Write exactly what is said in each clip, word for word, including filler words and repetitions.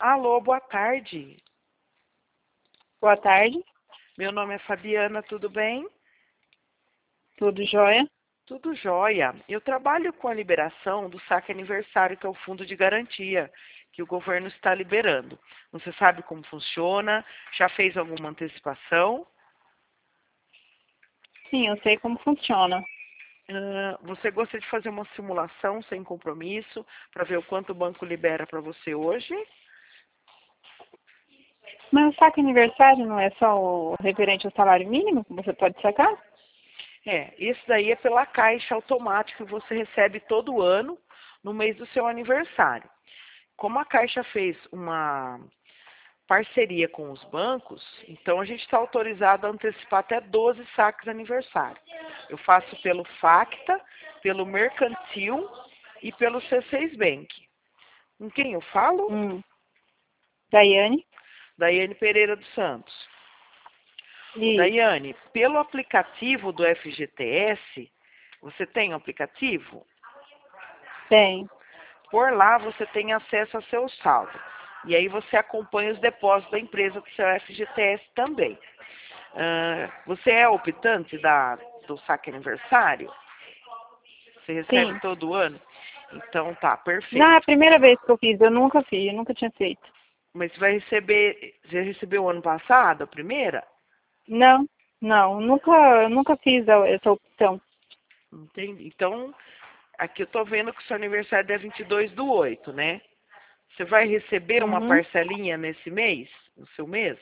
Alô, boa tarde. Boa tarde, Meu nome é Fabiana, tudo bem? tudo jóia? Tudo jóia. Eu trabalho com a liberação do saque aniversário, que é o fundo de garantia que o governo está liberando. Você sabe como funciona? Já fez alguma antecipação? Sim, eu sei como funciona. Ah, você gosta de fazer uma simulação sem compromisso para ver o quanto o banco libera para você hoje? Mas o saque aniversário não é só o referente ao salário mínimo que você pode sacar? É, isso daí é pela caixa automática que você recebe todo ano no mês do seu aniversário. Como a Caixa fez uma parceria com os bancos, então a gente está autorizado a antecipar até doze saques aniversário. Eu faço pelo Facta, pelo Mercantil e pelo C seis Bank. Com quem eu falo? Hum. Daiane? Daiane Pereira dos Santos. Isso, Daiane, pelo aplicativo do F G T S, você tem o aplicativo? tem. Por lá você tem acesso ao seu saldo. E aí você acompanha os depósitos da empresa do seu F G T S também. Ah, você é optante da, do saque aniversário? Você recebe Sim. todo ano? Então tá, Não, é a perfeito. primeira vez que eu fiz, eu nunca fiz, eu nunca tinha feito. Mas você vai receber, você recebeu o ano passado, a primeira? Não, não, nunca, eu nunca fiz a- essa opção. Entendi. Então, aqui eu tô vendo que o seu aniversário é vinte e dois do oito, né? Você vai receber uma Uhum. parcelinha nesse mês, no seu mês?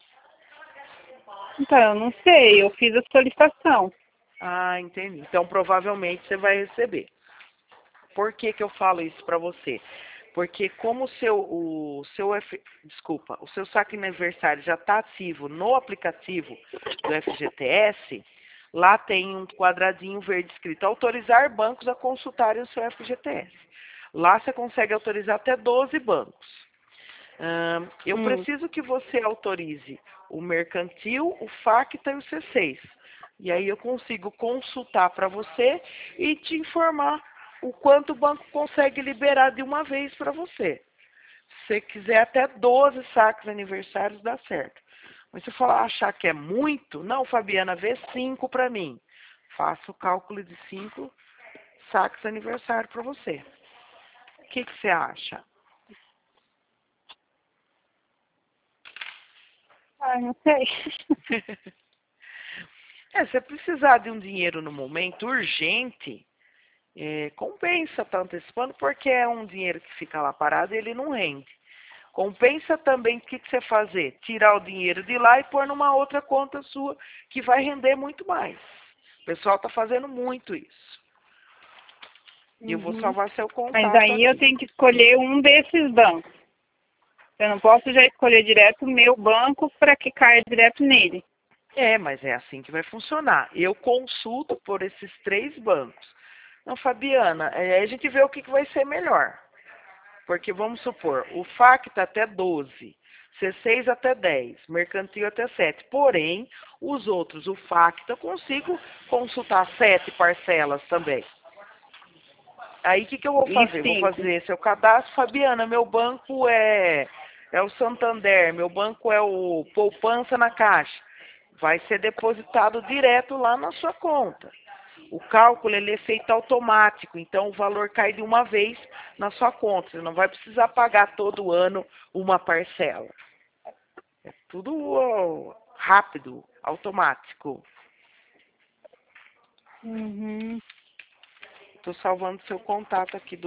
Então, eu não sei, eu fiz a solicitação. Ah, entendi. Então, provavelmente você vai receber. Por que que eu falo isso para você? Porque como o seu, o seu F, desculpa, o seu saque aniversário já está ativo no aplicativo do F G T S, lá tem um quadradinho verde escrito autorizar bancos a consultarem o seu F G T S. Lá você consegue autorizar até doze bancos. Hum, eu Hum. preciso que você autorize o Mercantil, o Facta e o C seis. E aí eu consigo consultar para você e te informar o quanto o banco consegue liberar de uma vez para você. Se você quiser até doze saques aniversários, dá certo. Mas se você falar, achar que é muito, não, Fabiana, vê cinco para mim. Faço o cálculo de cinco saques aniversário para você. O que, que você acha? Ah, não sei. É, se precisar de um dinheiro no momento urgente, é, compensa estar antecipando, porque é um dinheiro que fica lá parado e ele não rende. Compensa também, o que, que você fazer? Tirar o dinheiro de lá e pôr numa outra conta sua, que vai render muito mais. O pessoal está fazendo muito isso. E eu vou Uhum. salvar seu Mas contato aí eu aqui. tenho que escolher um desses bancos. Eu não posso já escolher direto o meu banco para que caia direto nele. É, mas é assim que vai funcionar. Eu consulto por esses três bancos. Não, Fabiana, é, a gente vê o que, que vai ser melhor. Porque vamos supor, o Facta até doze, C seis até dez, Mercantil até sete. Porém, os outros, o Facta, eu consigo consultar sete parcelas também. Aí o que, que eu vou E fazer? Vou cinco. fazer seu cadastro, Fabiana, meu banco é, é o Santander, meu banco é o Poupança na Caixa. Vai ser depositado direto lá na sua conta. O cálculo ele é feito automático, então o valor cai de uma vez na sua conta. Você não vai precisar pagar todo ano uma parcela. É tudo ó, rápido, automático. Uhum. Estou salvando seu contato aqui do